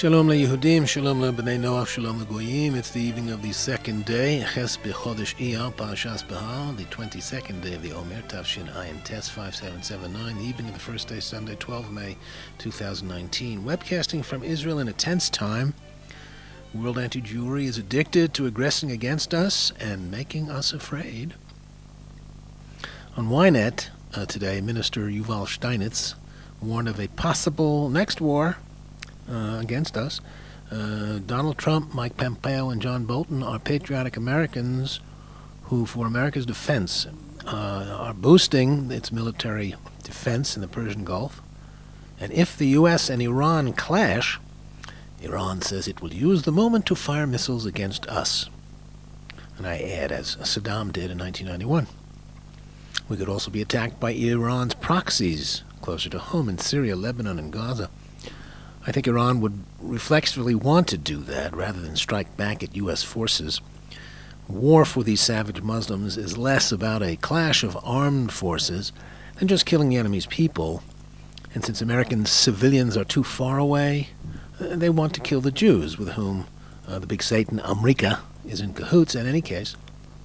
Shalom leYehudim, Shalom leBnei Noach, Shalom leGoyim. It's the evening of the second day, Ches b'Chodesh Iyar, Parashas Behar, the 22nd day of the Omer, Tavshin Ayin Tes 5779, the evening of the first day, Sunday, 12 May 2019. Webcasting from Israel in a tense time. World anti-Jewry is addicted to aggressing against us and making us afraid. On Ynet today, Minister Yuval Steinitz warned of a possible next war against us. Donald Trump, Mike Pompeo, and John Bolton are patriotic Americans who, for America's defense, are boosting its military defense in the Persian Gulf. And if the U.S. and Iran clash, Iran says it will use the moment to fire missiles against us. And I add, as Saddam did in 1991. We could also be attacked by Iran's proxies closer to home in Syria, Lebanon, and Gaza. I think Iran would reflexively want to do that rather than strike back at U.S. forces. War for these savage Muslims is less about a clash of armed forces than just killing the enemy's people. And since American civilians are too far away, they want to kill the Jews, with whom the big Satan, America, is in cahoots in any case.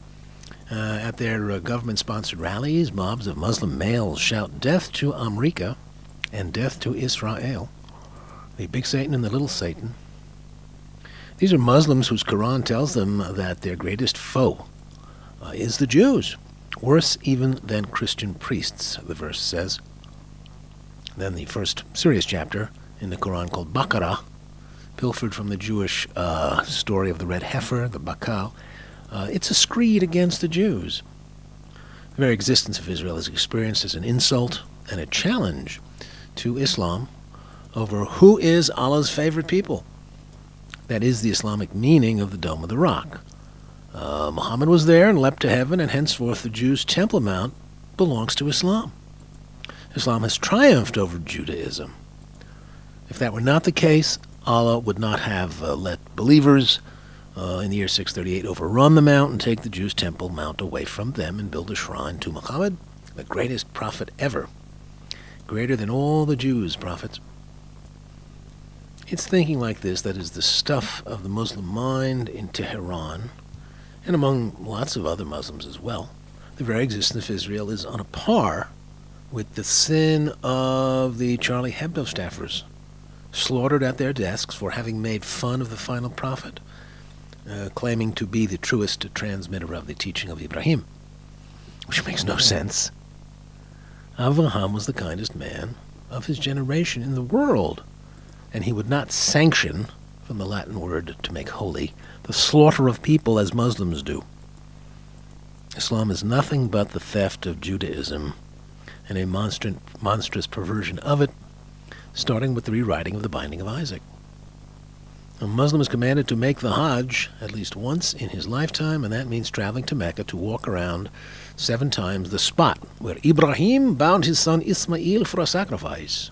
At their government-sponsored rallies, mobs of Muslim males shout death to America and death to Israel. The big Satan and the little Satan. These are Muslims whose Quran tells them that their greatest foe is the Jews, worse even than Christian priests, the verse says. Then the first serious chapter in the Quran, called Baqarah, pilfered from the Jewish story of the red heifer, the Bakal. It's a screed against the Jews. The very existence of Israel is experienced as an insult and a challenge to Islam over who is Allah's favorite people. That is the Islamic meaning of the Dome of the Rock. Muhammad was there and leapt to heaven, and henceforth the Jews' Temple Mount belongs to Islam. Islam has triumphed over Judaism. If that were not the case, Allah would not have let believers in the year 638 overrun the mount and take the Jews' Temple Mount away from them and build a shrine to Muhammad, the greatest prophet ever, greater than all the Jews' prophets. It's thinking like this that is the stuff of the Muslim mind in Tehran, and among lots of other Muslims as well. The very existence of Israel is on a par with the sin of the Charlie Hebdo staffers, slaughtered at their desks for having made fun of the final prophet, claiming to be the truest transmitter of the teaching of Ibrahim, which makes no sense. Avraham was the kindest man of his generation in the world, and he would not sanction, from the Latin word to make holy, the slaughter of people as Muslims do. Islam is nothing but the theft of Judaism and a monstrous perversion of it, starting with the rewriting of the Binding of Isaac. A Muslim is commanded to make the Hajj at least once in his lifetime, and that means traveling to Mecca to walk around 7 times the spot where Ibrahim bound his son Ismail for a sacrifice.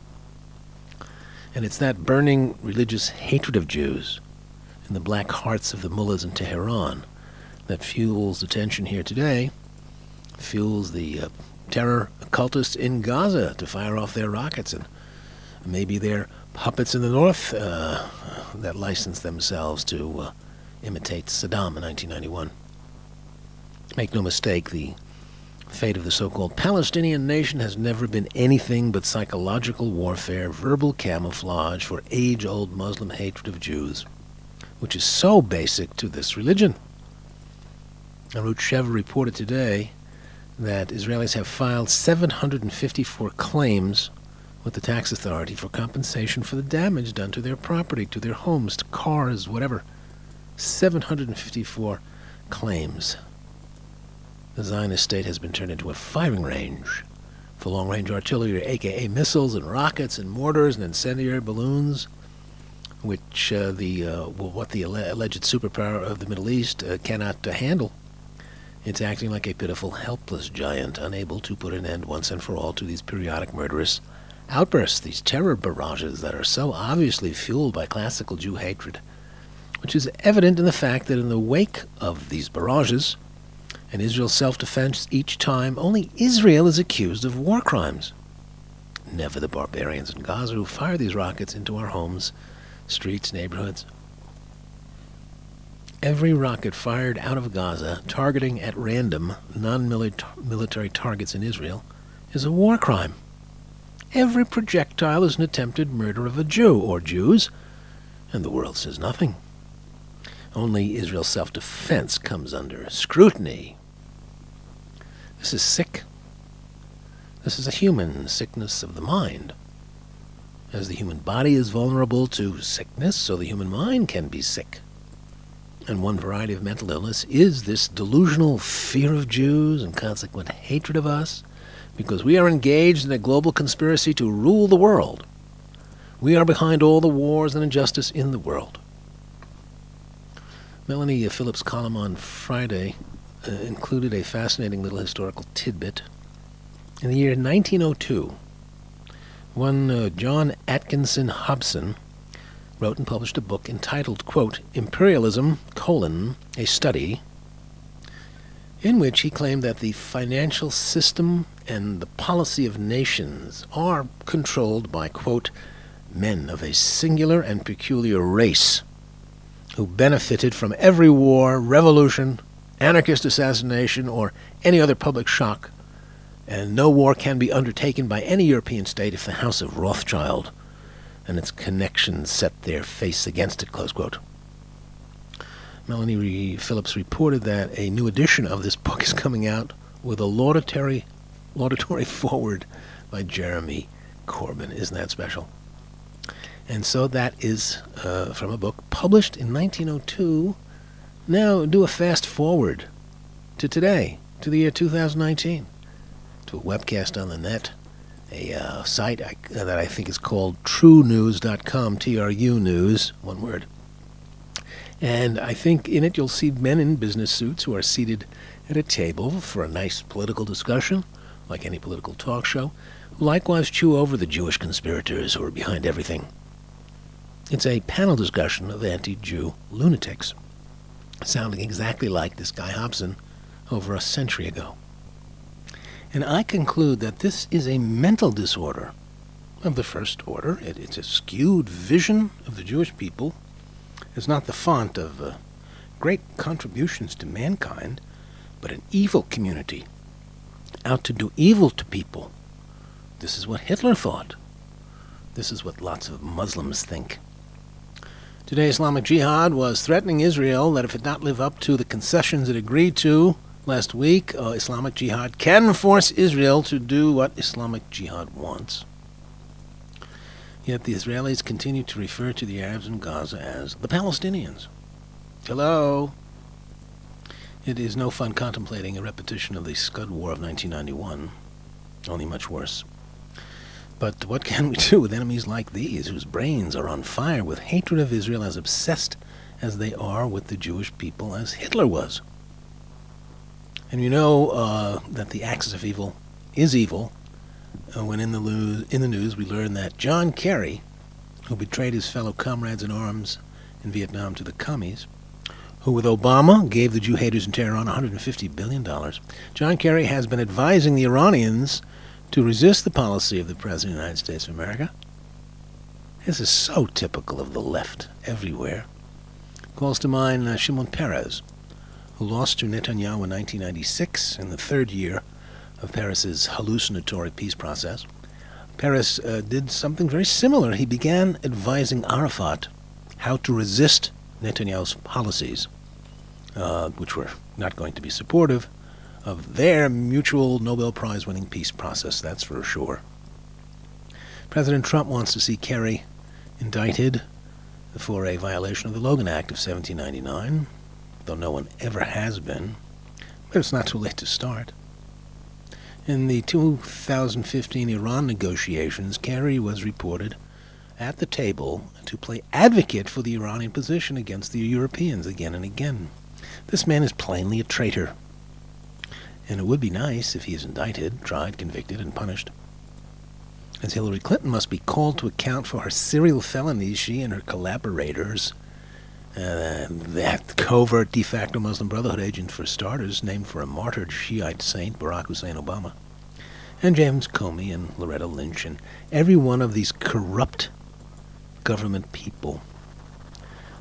And it's that burning religious hatred of Jews in the black hearts of the mullahs in Tehran that fuels the tension here today, fuels the terror occultists in Gaza to fire off their rockets, and maybe their puppets in the north that license themselves to imitate Saddam in 1991. Make no mistake, the fate of the so-called Palestinian nation has never been anything but psychological warfare, verbal camouflage for age-old Muslim hatred of Jews, which is so basic to this religion. Arutz Sheva reported today that Israelis have filed 754 claims with the tax authority for compensation for the damage done to their property, to their homes, to cars, whatever. 754 claims. The Zionist state has been turned into a firing range for long-range artillery, aka missiles and rockets and mortars and incendiary balloons, which what the alleged superpower of the Middle East cannot handle. It's acting like a pitiful, helpless giant, unable to put an end once and for all to these periodic murderous outbursts, these terror barrages that are so obviously fueled by classical Jew hatred, which is evident in the fact that in the wake of these barrages and Israel's self-defense each time, only Israel is accused of war crimes. Never the barbarians in Gaza who fire these rockets into our homes streets, neighborhoods. Every rocket fired out of Gaza, targeting at random non-military targets in Israel, is a war crime. Every projectile is an attempted murder of a Jew or Jews, and the world says nothing. Only Israel's self-defense comes under scrutiny. This is sick. This is a human sickness of the mind. As the human body is vulnerable to sickness, so the human mind can be sick. And one variety of mental illness is this delusional fear of Jews and consequent hatred of us, because we are engaged in a global conspiracy to rule the world. We are behind all the wars and injustice in the world. Melanie Phillips' column on Friday included a fascinating little historical tidbit. In the year 1902, one John Atkinson Hobson wrote and published a book entitled, quote, Imperialism, a Study, in which he claimed that the financial system and the policy of nations are controlled by, quote, men of a singular and peculiar race who benefited from every war, revolution, anarchist assassination, or any other public shock, and no war can be undertaken by any European state if the House of Rothschild and its connections set their face against it, close quote. Melanie Phillips reported that a new edition of this book is coming out with a laudatory foreword by Jeremy Corbyn. Isn't that special? And so that is from a book published in 1902. Now do a fast forward to today, to the year 2019, to a webcast on the net, a site that I think is called TrueNews.com, T-R-U News, one word. And I think in it you'll see men in business suits who are seated at a table for a nice political discussion, like any political talk show, who likewise chew over the Jewish conspirators who are behind everything. It's a panel discussion of anti-Jew lunatics, sounding exactly like this guy Hobson over a century ago. And I conclude that this is a mental disorder of the first order. It's a skewed vision of the Jewish people. It's not the font of great contributions to mankind, but an evil community out to do evil to people. This is what Hitler thought. This is what lots of Muslims think. Today, Islamic Jihad was threatening Israel that if it not live up to the concessions it agreed to last week, Islamic Jihad can force Israel to do what Islamic Jihad wants. Yet the Israelis continue to refer to the Arabs in Gaza as the Palestinians. Hello? It is no fun contemplating a repetition of the Scud War of 1991, only much worse. But what can we do with enemies like these, whose brains are on fire with hatred of Israel as obsessed as they are with the Jewish people as Hitler was? And you know that the axis of evil is evil when in the news we learn that John Kerry, who betrayed his fellow comrades in arms in Vietnam to the commies, who with Obama gave the Jew haters in Tehran $150 billion, John Kerry has been advising the Iranians to resist the policy of the President of the United States of America. This is so typical of the left everywhere. Calls to mind Shimon Peres, who lost to Netanyahu in 1996 in the third year of Peres's hallucinatory peace process. Peres did something very similar. He began advising Arafat how to resist Netanyahu's policies, which were not going to be supportive of their mutual Nobel Prize-winning peace process, that's for sure. President Trump wants to see Kerry indicted for a violation of the Logan Act of 1799, though no one ever has been, but it's not too late to start. In the 2015 Iran negotiations, Kerry was reported at the table to play advocate for the Iranian position against the Europeans again and again. This man is plainly a traitor, and it would be nice if he is indicted, tried, convicted, and punished. As Hillary Clinton must be called to account for her serial felonies, she and her collaborators, that covert de facto Muslim Brotherhood agent for starters, named for a martyred Shiite saint, Barack Hussein Obama, and James Comey and Loretta Lynch, and every one of these corrupt government people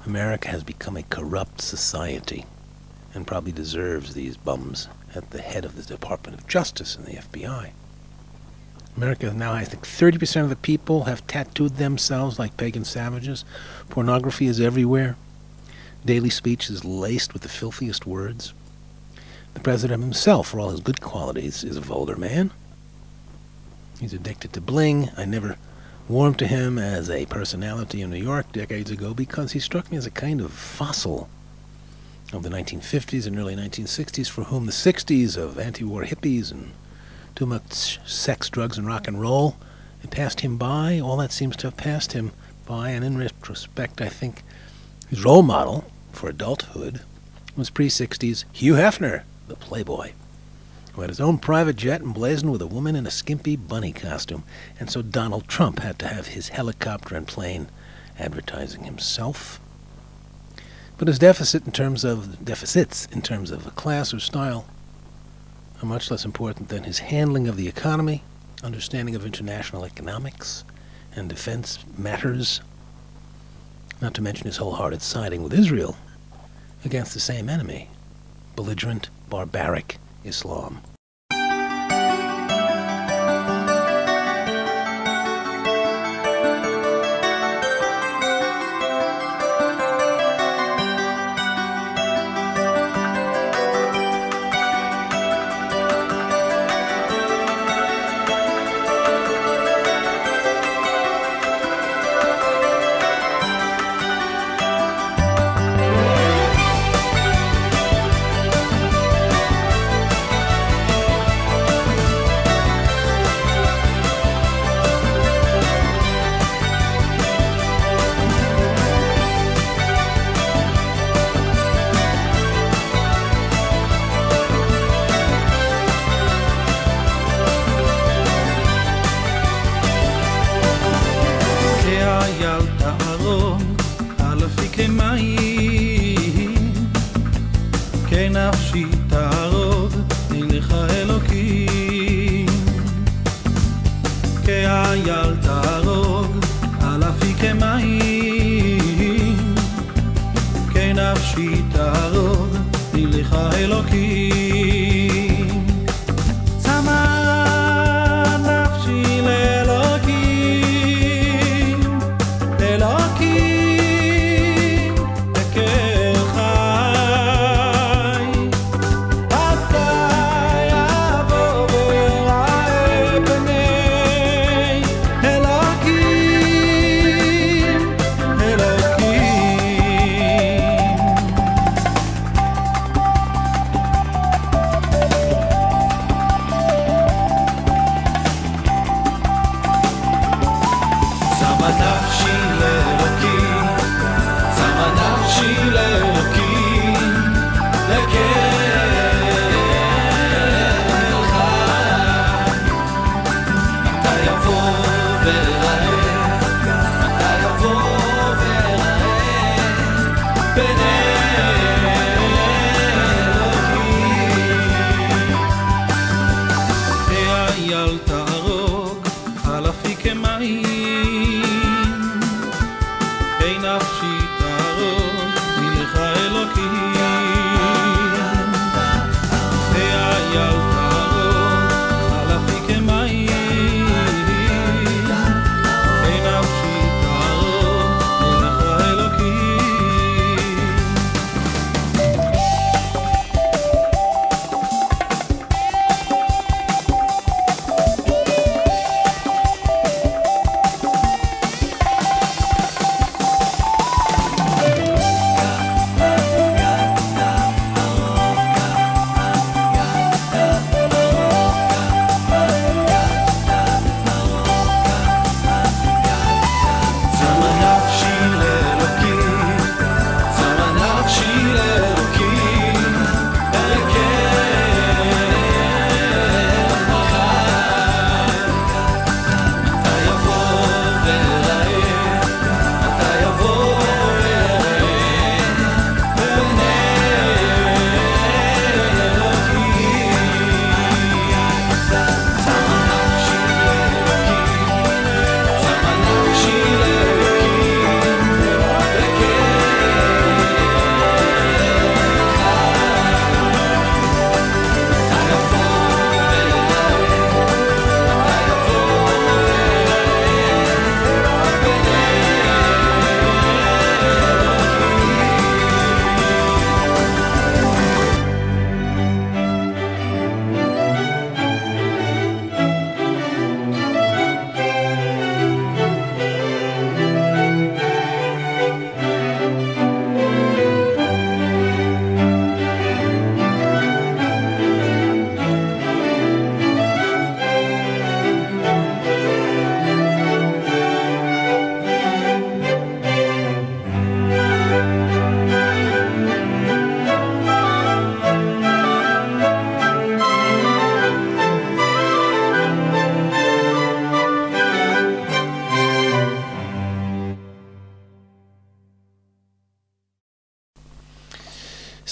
America has become a corrupt society and probably deserves these bums at the head of the Department of Justice and the FBI. America now, I think, 30% of the people have tattooed themselves like pagan savages. Pornography is everywhere. Daily speech is laced with the filthiest words. The president himself, for all his good qualities, is a vulgar man. He's addicted to bling. I never warmed to him as a personality in New York decades ago because he struck me as a kind of fossil of the 1950s and early 1960s for whom the 60s of anti-war hippies and too much sex, drugs, and rock and roll had passed him by. All that seems to have passed him by, and in retrospect, I think his role model for adulthood was pre-60s Hugh Hefner, the playboy, who had his own private jet emblazoned with a woman in a skimpy bunny costume, and so Donald Trump had to have his helicopter and plane advertising himself. But his deficits in terms of class or style are much less important than his handling of the economy, understanding of international economics and defense matters, not to mention his wholehearted siding with Israel against the same enemy, belligerent, barbaric Islam.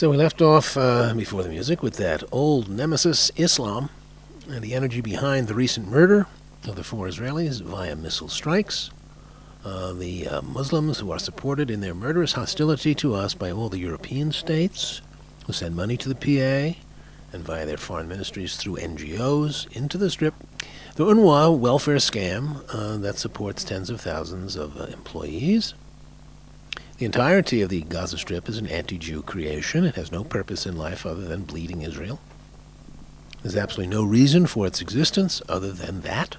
So we left off before the music with that old nemesis, Islam, and the energy behind the recent murder of the 4 Israelis via missile strikes. The Muslims who are supported in their murderous hostility to us by all the European states who send money to the PA and via their foreign ministries through NGOs into the Strip. The UNRWA welfare scam that supports tens of thousands of employees. The entirety of the Gaza Strip is an anti-Jew creation. It has no purpose in life other than bleeding Israel. There's absolutely no reason for its existence other than that.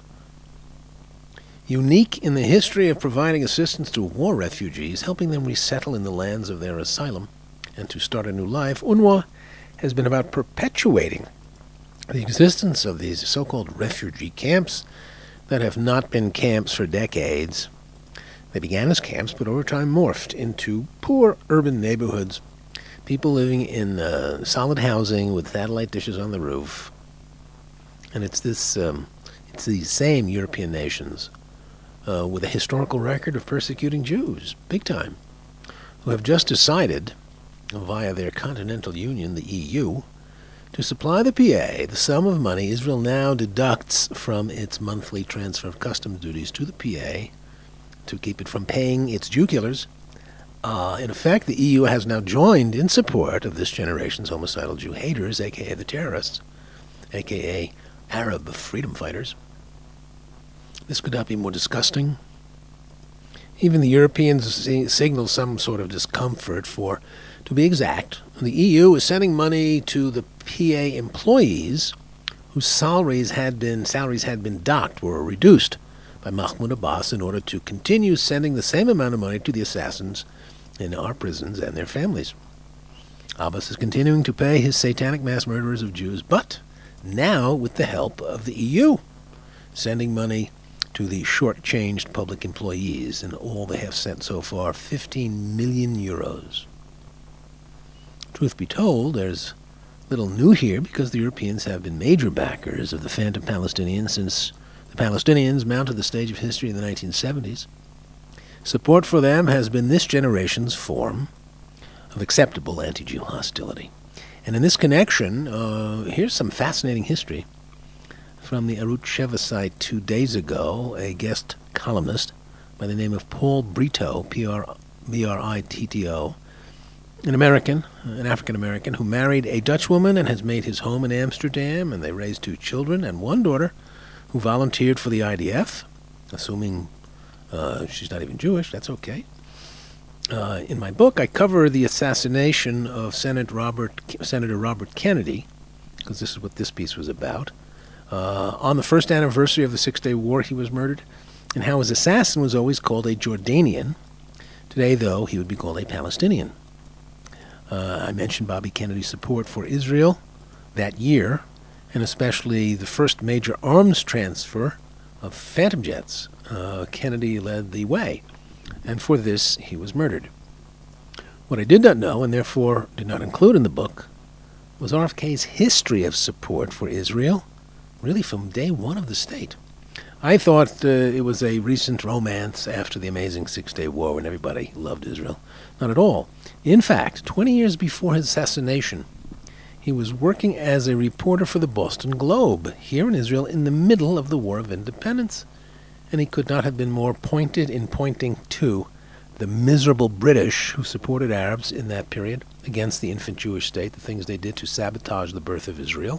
Unique in the history of providing assistance to war refugees, helping them resettle in the lands of their asylum and to start a new life, UNRWA has been about perpetuating the existence of these so-called refugee camps that have not been camps for decades. They began as camps, but over time morphed into poor urban neighborhoods, people living in solid housing with satellite dishes on the roof. And it's these same European nations with a historical record of persecuting Jews, big time, who have just decided, via their continental union, the EU, to supply the PA the sum of money Israel now deducts from its monthly transfer of customs duties to the PA to keep it from paying its Jew killers. In effect, the EU has now joined in support of this generation's homicidal Jew haters, a.k.a. the terrorists, a.k.a. Arab freedom fighters. This could not be more disgusting. Even the Europeans signal some sort of discomfort for, to be exact, the EU is sending money to the PA employees whose salaries had been docked or reduced by Mahmoud Abbas in order to continue sending the same amount of money to the assassins in our prisons and their families. Abbas is continuing to pay his satanic mass murderers of Jews, but now with the help of the EU, sending money to the short-changed public employees, and all they have sent so far, 15 million euros. Truth be told, there's little new here because the Europeans have been major backers of the Phantom Palestinians since the Palestinians mounted the stage of history in the 1970s. Support for them has been this generation's form of acceptable anti-Jew hostility. And in this connection, here's some fascinating history from the Arutz Sheva site 2 days ago. A guest columnist by the name of Paul Brito, Britto, an African-American, who married a Dutch woman and has made his home in Amsterdam, and they raised 2 children and 1 daughter, who volunteered for the IDF, assuming she's not even Jewish. That's okay. In my book, I cover the assassination of Senator Robert Kennedy, because this is what this piece was about. On the first anniversary of the Six-Day War, he was murdered, and how his assassin was always called a Jordanian. Today, though, he would be called a Palestinian. I mentioned Bobby Kennedy's support for Israel that year, and especially the first major arms transfer of Phantom jets. Kennedy led the way, and for this he was murdered. What I did not know, and therefore did not include in the book, was RFK's history of support for Israel, really from day one of the state. I thought it was a recent romance after the amazing Six-Day War when everybody loved Israel. Not at all. In fact, 20 years before his assassination, he was working as a reporter for the Boston Globe here in Israel in the middle of the War of Independence, and he could not have been more pointed in pointing to the miserable British who supported Arabs in that period against the infant Jewish state, the things they did to sabotage the birth of Israel.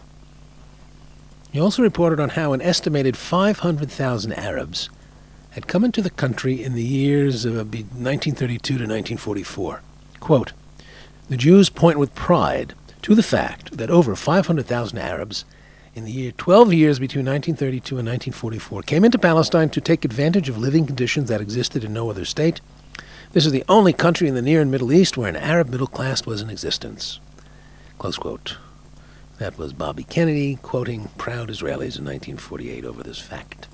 He also reported on how an estimated 500,000 Arabs had come into the country in the years of 1932 to 1944. Quote, "The Jews point with pride to the fact that over 500,000 Arabs in the 12 years between 1932 and 1944 came into Palestine to take advantage of living conditions that existed in no other state. This is the only country in the Near and Middle East where an Arab middle class was in existence." Close quote. That was Bobby Kennedy quoting proud Israelis in 1948 over this fact.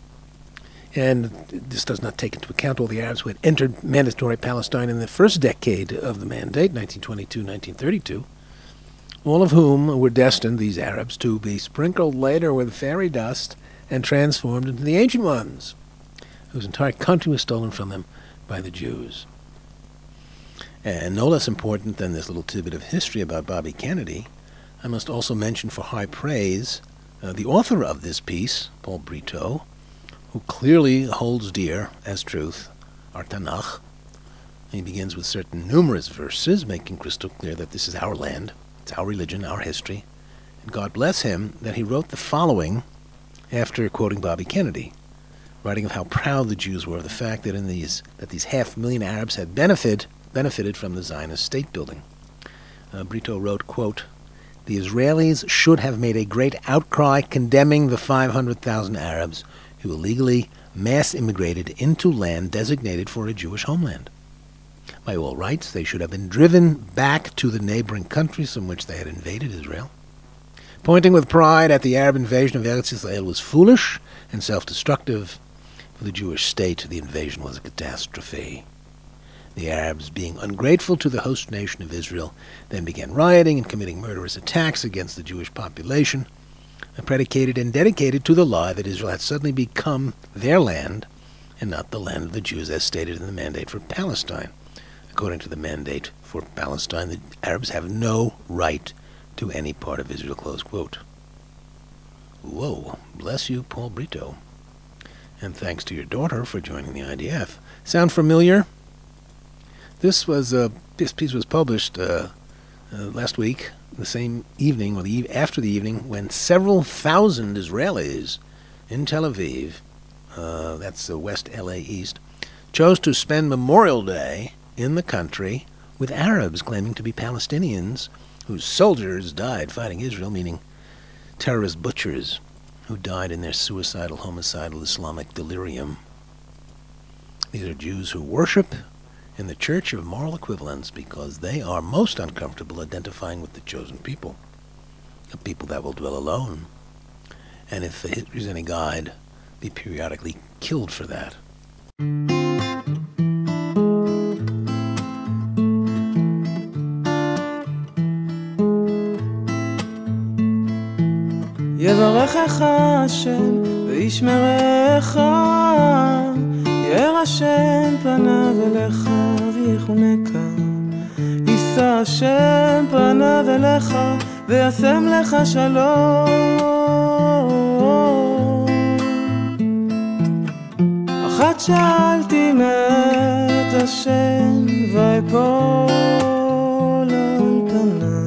And this does not take into account all the Arabs who had entered mandatory Palestine in the first decade of the mandate, 1922-1932, all of whom were destined, these Arabs, to be sprinkled later with fairy dust and transformed into the Ancient Ones, whose entire country was stolen from them by the Jews. And no less important than this little tidbit of history about Bobby Kennedy, I must also mention for high praise the author of this piece, Paul Brito, who clearly holds dear as truth our Tanakh. He begins with certain numerous verses, making crystal clear that this is our land, it's our religion, our history. And God bless him that he wrote the following after quoting Bobby Kennedy, writing of how proud the Jews were of the fact that these 500,000 Arabs had benefited from the Zionist state building. Brito wrote, quote, "The Israelis should have made a great outcry condemning the 500,000 Arabs who illegally mass immigrated into land designated for a Jewish homeland. By all rights, they should have been driven back to the neighboring countries from which they had invaded Israel. Pointing with pride at the Arab invasion of Eretz Israel was foolish and self-destructive. For the Jewish state, the invasion was a catastrophe. The Arabs, being ungrateful to the host nation of Israel, then began rioting and committing murderous attacks against the Jewish population, predicated and dedicated to the lie that Israel had suddenly become their land and not the land of the Jews as stated in the Mandate for Palestine. According to the Mandate for Palestine, the Arabs have no right to any part of Israel," close quote. Whoa, bless you, Paul Brito. And thanks to your daughter for joining the IDF. Sound familiar? This piece was published last week, the same evening, or after the evening, when several thousand Israelis in Tel Aviv, that's West LA East, chose to spend Memorial Day in the country with Arabs claiming to be Palestinians whose soldiers died fighting Israel, meaning terrorist butchers who died in their suicidal, homicidal Islamic delirium. These are Jews who worship in the Church of Moral Equivalence because they are most uncomfortable identifying with the chosen people, a people that will dwell alone, and if history is any guide, be periodically killed for that. יברכך השם וישמרך, יאר השם פניו אליך ויחונך, יישא השם פניו אליך וישם לך שלום. אחת שאלתי מאת השם ויפול על פניי,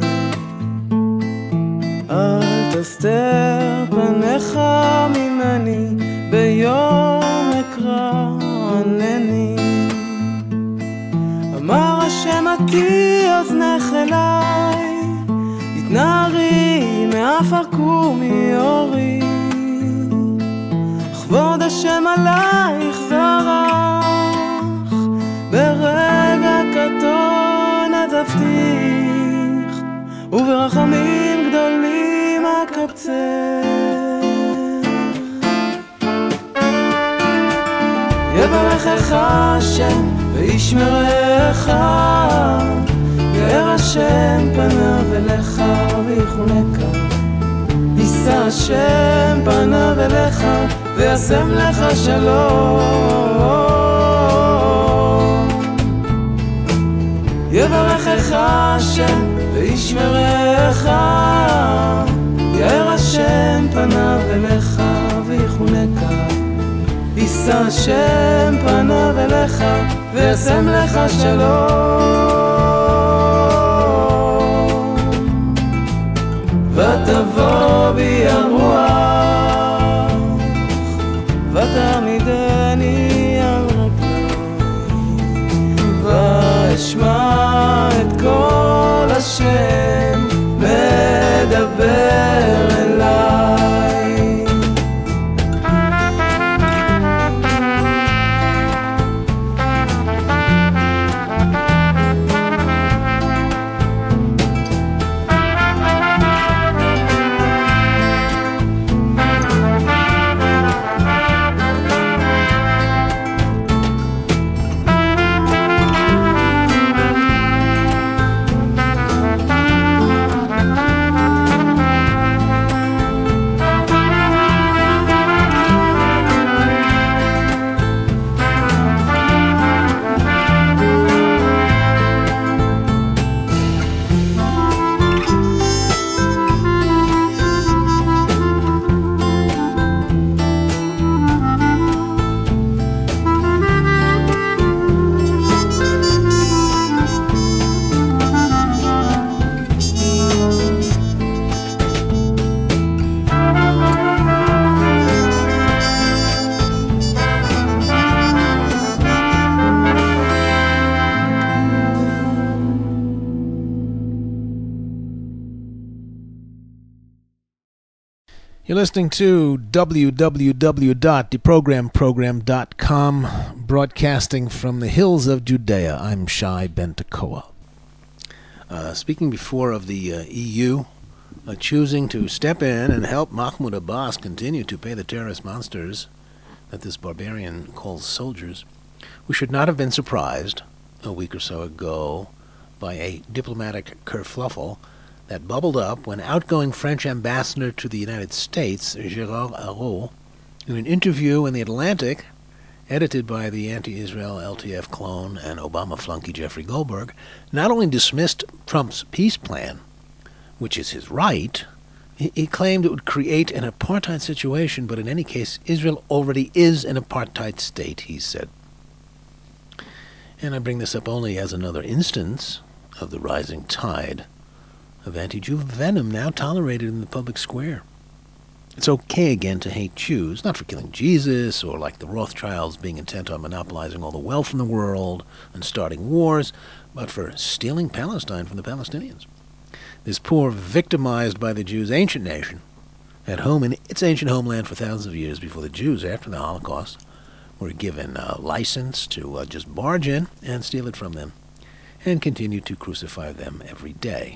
תסתר פניך ממני ביום אקרא ענני. אמר השם עתי אוזנך אליי, התנערי מעפר קומי אורי, כבוד השם עלייך זרח, ברגע קטון עזבתיך, וברחמים גדולים אקבצך. יברכך השם וישמרך, יאר השם פניו אליך ויחונך, יישא השם פניו אליך וישם לך שלום. יברכך השם וישמרך, יאר השם פניו אליך ויחונך, יישא השם פניו אליך וישם לך שלום. ותבוא בי הרוח ותעמידני על רגלי, ואשמע את קול השם מדבר אליי. You're listening to www.deprogramprogram.com, broadcasting from the hills of Judea. I'm Shai Ben Tekoa. Speaking before of the EU choosing to step in and help Mahmoud Abbas continue to pay the terrorist monsters that this barbarian calls soldiers, we should not have been surprised a week or so ago by a diplomatic kerfluffle that bubbled up when outgoing French ambassador to the United States, Gérard Araud, in an interview in The Atlantic, edited by the anti-Israel LTF clone and Obama flunky Jeffrey Goldberg, not only dismissed Trump's peace plan, which is his right, he claimed it would create an apartheid situation, but in any case, Israel already is an apartheid state, he said. And I bring this up only as another instance of the rising tide of anti-Jew venom now tolerated in the public square. It's okay again to hate Jews, not for killing Jesus or like the Rothschilds being intent on monopolizing all the wealth in the world and starting wars, but for stealing Palestine from the Palestinians. This poor, victimized by the Jews ancient nation, at home in its ancient homeland for thousands of years before the Jews, after the Holocaust, were given a license to just barge in and steal it from them and continue to crucify them every day.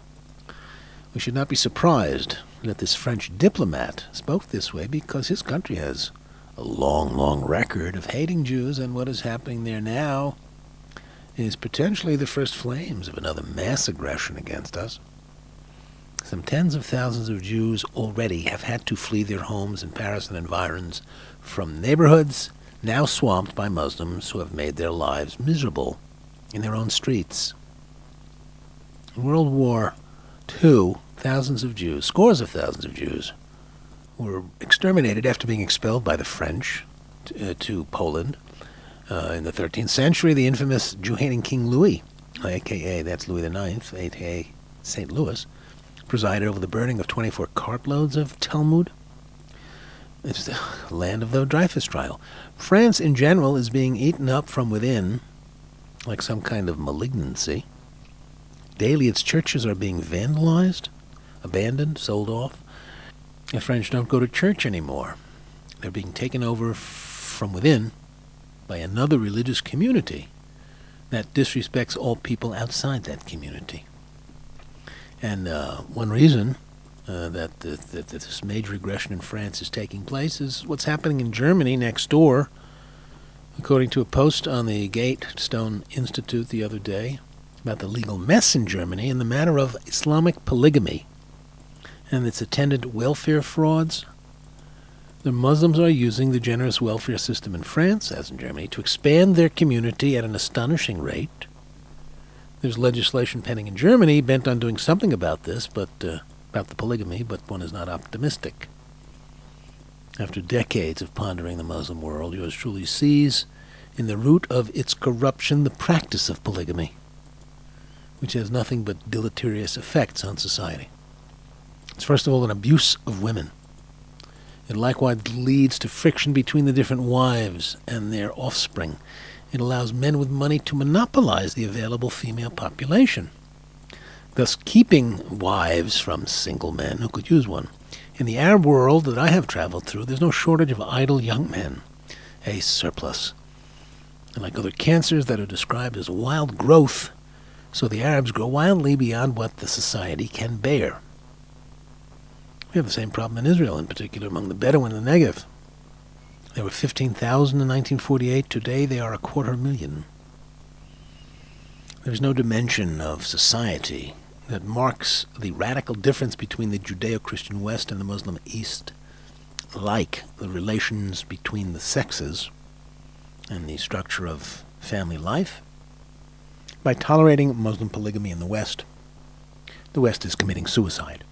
We should not be surprised that this French diplomat spoke this way because his country has a long, long record of hating Jews, and what is happening there now is potentially the first flames of another mass aggression against us. Some tens of thousands of Jews already have had to flee their homes in Paris and environs from neighborhoods now swamped by Muslims who have made their lives miserable in their own streets. In World War II, thousands of Jews, scores of thousands of Jews, were exterminated after being expelled by the French to Poland. In the 13th century, the infamous Jew-hating King Louis, a.k.a. that's Louis IX, a.k.a. St. Louis, presided over the burning of 24 cartloads of Talmud. It's the land of the Dreyfus trial. France in general is being eaten up from within like some kind of malignancy. Daily its churches are being vandalized, abandoned, sold off. The French don't go to church anymore. They're being taken over from within by another religious community that disrespects all people outside that community. And one reason that this major aggression in France is taking place is what's happening in Germany next door. According to a post on the Gatestone Institute the other day about the legal mess in Germany in the matter of Islamic polygamy and its attendant welfare frauds, the Muslims are using the generous welfare system in France, as in Germany, to expand their community at an astonishing rate. There's legislation pending in Germany bent on doing something about this, but about the polygamy, but one is not optimistic. After decades of pondering the Muslim world, yours truly sees in the root of its corruption the practice of polygamy, which has nothing but deleterious effects on society. It's first of all an abuse of women. It likewise leads to friction between the different wives and their offspring. It allows men with money to monopolize the available female population, thus keeping wives from single men who could use one. In the Arab world that I have traveled through, there's no shortage of idle young men, a surplus. And like other cancers that are described as wild growth, so the Arabs grow wildly beyond what the society can bear. We have the same problem in Israel, in particular among the Bedouin and the Negev. There were 15,000 in 1948. Today they are 250,000. There's no dimension of society that marks the radical difference between the Judeo-Christian West and the Muslim East, like the relations between the sexes and the structure of family life. By tolerating Muslim polygamy in the West is committing suicide.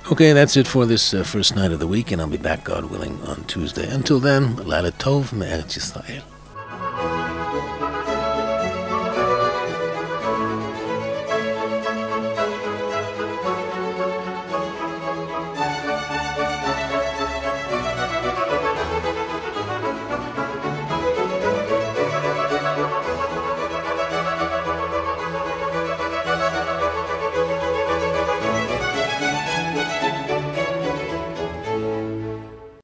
Okay, that's it for this first night of the week, and I'll be back, God willing, on Tuesday. Until then, Laila Tov, Me'eretz Yisrael.